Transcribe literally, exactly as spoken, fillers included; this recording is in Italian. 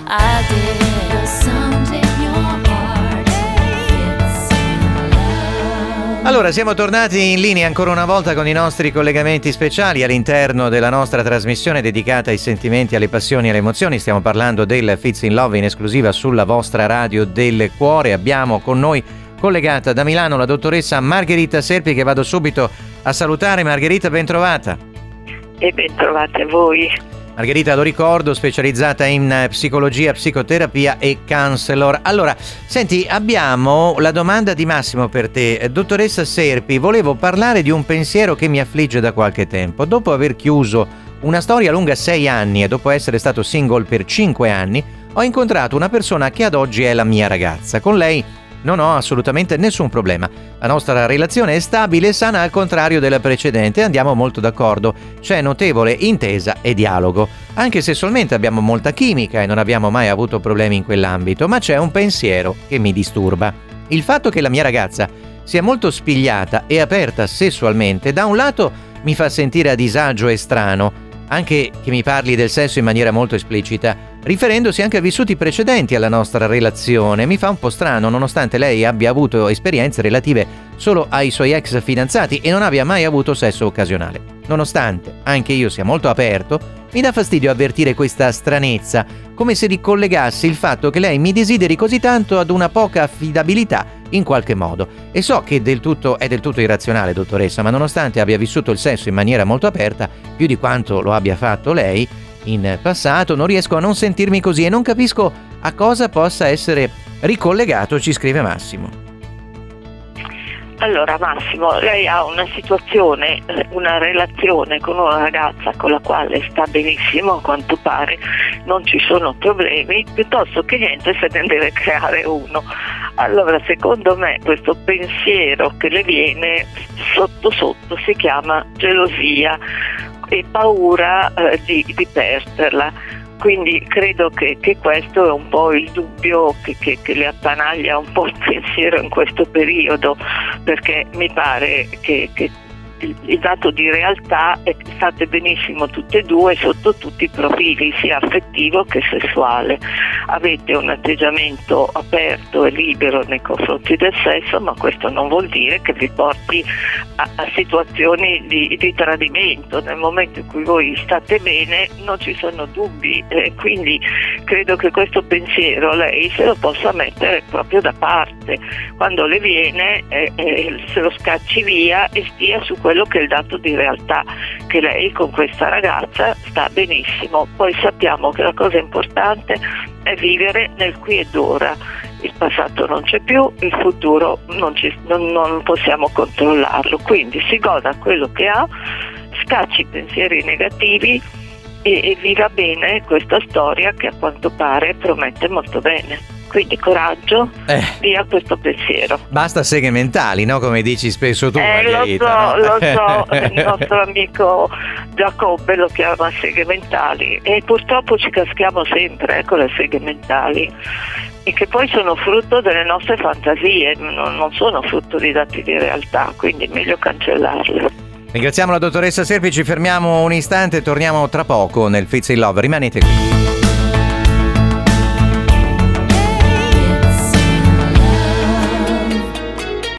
I did something your heart fits in love. Allora, siamo tornati in linea ancora una volta con i nostri collegamenti speciali all'interno della nostra trasmissione dedicata ai sentimenti, alle passioni e alle emozioni. Stiamo parlando del Fits in Love in esclusiva sulla vostra radio del cuore. Abbiamo con noi collegata da Milano la dottoressa Margherita Serpi, che vado subito a salutare. Margherita, ben trovata. E ben trovate voi. Margherita, lo ricordo, specializzata in psicologia, psicoterapia e counselor. Allora, senti, abbiamo la domanda di Massimo per te. Dottoressa Serpi, volevo parlare di un pensiero che mi affligge da qualche tempo. Dopo aver chiuso una storia lunga sei anni e dopo essere stato single per cinque anni, ho incontrato una persona che ad oggi è la mia ragazza. Con lei non ho assolutamente nessun problema. La nostra relazione è stabile e sana, al contrario della precedente. Andiamo molto d'accordo. C'è notevole intesa e dialogo. Anche se sessualmente abbiamo molta chimica e non abbiamo mai avuto problemi in quell'ambito, ma c'è un pensiero che mi disturba. Il fatto che la mia ragazza sia molto spigliata e aperta sessualmente, da un lato mi fa sentire a disagio e strano, anche che mi parli del sesso in maniera molto esplicita, riferendosi anche a vissuti precedenti alla nostra relazione. Mi fa un po' strano, nonostante lei abbia avuto esperienze relative solo ai suoi ex fidanzati e non abbia mai avuto sesso occasionale. Nonostante anche io sia molto aperto, mi dà fastidio avvertire questa stranezza, come se ricollegassi il fatto che lei mi desideri così tanto ad una poca affidabilità in qualche modo. E so che del tutto, è del tutto irrazionale, dottoressa, ma nonostante abbia vissuto il sesso in maniera molto aperta, più di quanto lo abbia fatto lei in passato, non riesco a non sentirmi così e non capisco a cosa possa essere ricollegato, ci scrive Massimo. Allora Massimo, lei ha una situazione, una relazione con una ragazza con la quale sta benissimo, a quanto pare non ci sono problemi, piuttosto che niente se ne deve creare uno. Allora secondo me questo pensiero che le viene sotto sotto si chiama gelosia e paura eh, di, di perderla. Quindi credo che, che questo è un po' il dubbio che, che, che le attanaglia un po' il pensiero in questo periodo, perché mi pare che, che il, il dato di realtà è che state benissimo tutte e due sotto tutti i profili, sia affettivo che sessuale. Avete un atteggiamento aperto e libero nei confronti del sesso, ma questo non vuol dire che vi porti a, a situazioni di, di tradimento. Nel momento in cui voi state bene non ci sono dubbi, e quindi credo che questo pensiero lei se lo possa mettere proprio da parte. Quando le viene eh, eh, se lo scacci via e stia su quello che è il dato di realtà, che lei con questa ragazza sta benissimo. Poi sappiamo che la cosa importante è vivere nel qui ed ora. Il passato non c'è più, il futuro non, ci, non, non possiamo controllarlo, quindi si goda quello che ha, scacci i pensieri negativi e, e viva bene questa storia che a quanto pare promette molto bene. Quindi coraggio, eh. via questo pensiero. Basta seghe mentali, no? Come dici spesso tu, eh, Margherita. Lo so, no? lo so, il nostro amico Giacobbe lo chiama seghe mentali e purtroppo ci caschiamo sempre eh, con le seghe mentali, e che poi sono frutto delle nostre fantasie, non, non sono frutto di dati di realtà, quindi è meglio cancellarle. Ringraziamo la dottoressa Serpi, ci fermiamo un istante e torniamo tra poco nel Fits in Love. Rimanete qui.